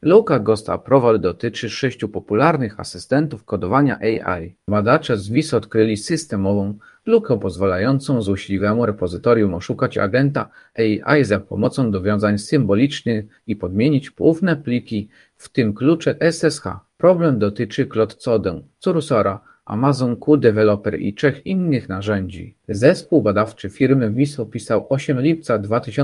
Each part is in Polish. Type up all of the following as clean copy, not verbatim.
Luka Ghost Approval dotyczy 6 popularnych asystentów kodowania AI. Badacze z WIS odkryli systemową lukę pozwalającą złośliwemu repozytorium oszukać agenta AI za pomocą dowiązań symbolicznych i podmienić poufne pliki, w tym klucze SSH. Problem dotyczy Claude Code, Cursora, Amazon Q Developer i 3 innych narzędzi. Zespół badawczy firmy WIS opisał 8 lipca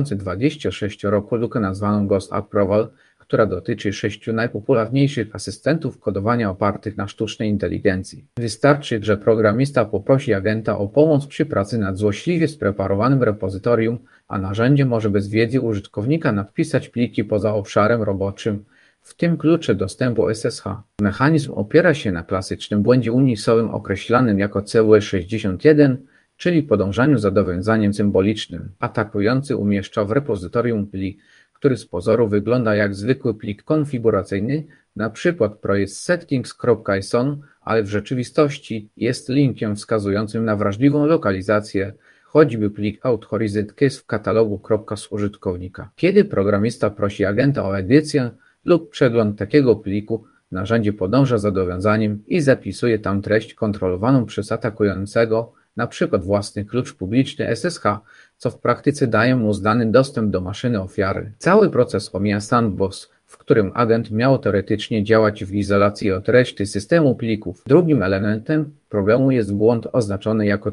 2026 roku lukę nazwaną Ghost Approval, która dotyczy 6 najpopularniejszych asystentów kodowania opartych na sztucznej inteligencji. Wystarczy, że programista poprosi agenta o pomoc przy pracy nad złośliwie spreparowanym repozytorium, a narzędzie może bez wiedzy użytkownika nadpisać pliki poza obszarem roboczym, w tym klucze dostępu SSH. Mechanizm opiera się na klasycznym błędzie unisowym określanym jako CUE61, czyli podążaniu za dowiązaniem symbolicznym. Atakujący umieszcza w repozytorium plik, który z pozoru wygląda jak zwykły plik konfiguracyjny, np. projekt settings.json, ale w rzeczywistości jest linkiem wskazującym na wrażliwą lokalizację, choćby plik authorizetcase w katalogu z użytkownika. Kiedy programista prosi agenta o edycję lub przegląd takiego pliku, narzędzie podąża za dowiązaniem i zapisuje tam treść kontrolowaną przez atakującego, np. własny klucz publiczny SSH, co w praktyce daje mu zdany dostęp do maszyny ofiary. Cały proces omija sandbox, w którym agent miał teoretycznie działać w izolacji od reszty systemu plików. Drugim elementem problemu jest błąd oznaczony jako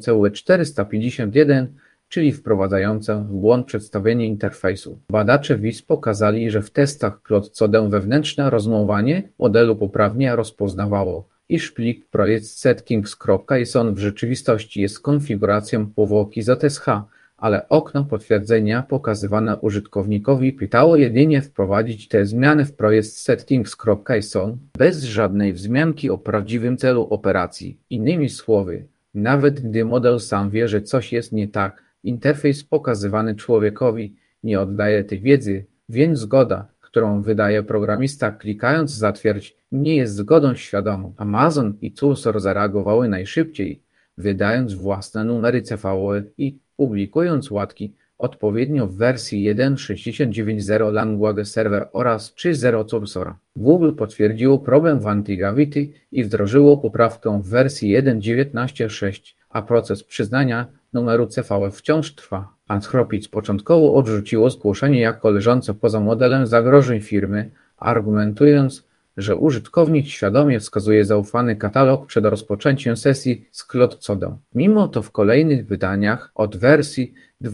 CUE451, czyli wprowadzające w błąd przedstawienie interfejsu. Badacze WIS pokazali, że w testach Claude Code wewnętrzne rozmowanie modelu poprawnie rozpoznawało, iż plik projekt settings.json w rzeczywistości jest konfiguracją powłoki ZSH, ale okno potwierdzenia pokazywane użytkownikowi pytało jedynie wprowadzić te zmiany w projekt settings.json bez żadnej wzmianki o prawdziwym celu operacji. Innymi słowy, nawet gdy model sam wie, że coś jest nie tak, interfejs pokazywany człowiekowi nie oddaje tej wiedzy, więc zgoda, którą wydaje programista klikając zatwierdź, nie jest zgodą świadomą. Amazon i Cursor zareagowały najszybciej, wydając własne numery CVE i publikując łatki odpowiednio w wersji 1.69.0 Language Server oraz 3.0 Cursora. Google potwierdziło problem w Antigravity i wdrożyło poprawkę w wersji 1.19.6, a proces przyznania numeru CVE wciąż trwa. Anthropic początkowo odrzuciło zgłoszenie jako leżące poza modelem zagrożeń firmy, argumentując, że użytkownik świadomie wskazuje zaufany katalog przed rozpoczęciem sesji z Claude Code. Mimo to w kolejnych wydaniach od wersji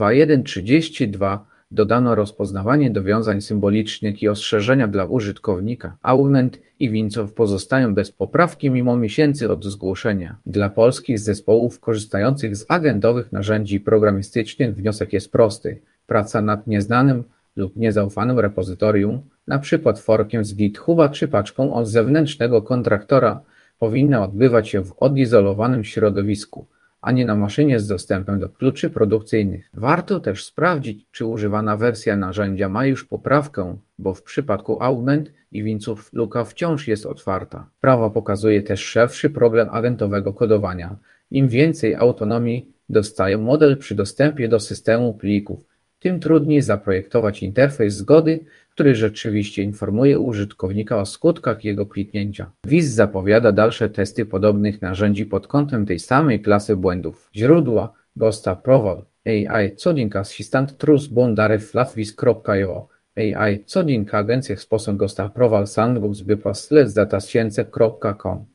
2.1.32 dodano rozpoznawanie dowiązań symbolicznych i ostrzeżenia dla użytkownika. Augment i Wincow pozostają bez poprawki mimo miesięcy od zgłoszenia. Dla polskich zespołów korzystających z agentowych narzędzi programistycznych wniosek jest prosty. Praca nad nieznanym lub niezaufanym repozytorium, np. forkiem z GitHuba czy paczką od zewnętrznego kontraktora, powinna odbywać się w odizolowanym środowisku, a nie na maszynie z dostępem do kluczy produkcyjnych. Warto też sprawdzić, czy używana wersja narzędzia ma już poprawkę, bo w przypadku Augment i Wincow luka wciąż jest otwarta. Sprawa pokazuje też szerszy problem agentowego kodowania. Im więcej autonomii dostaje model przy dostępie do systemu plików, tym trudniej zaprojektować interfejs zgody, który rzeczywiście informuje użytkownika o skutkach jego kliknięcia. WIS zapowiada dalsze testy podobnych narzędzi pod kątem tej samej klasy błędów. Źródła: Ghost Approval, AI Coding Assistant Trust Boundary Flatwis.io, AI Coding Agencja Sposób Ghost Approval Sandbox bypaslet datascience.com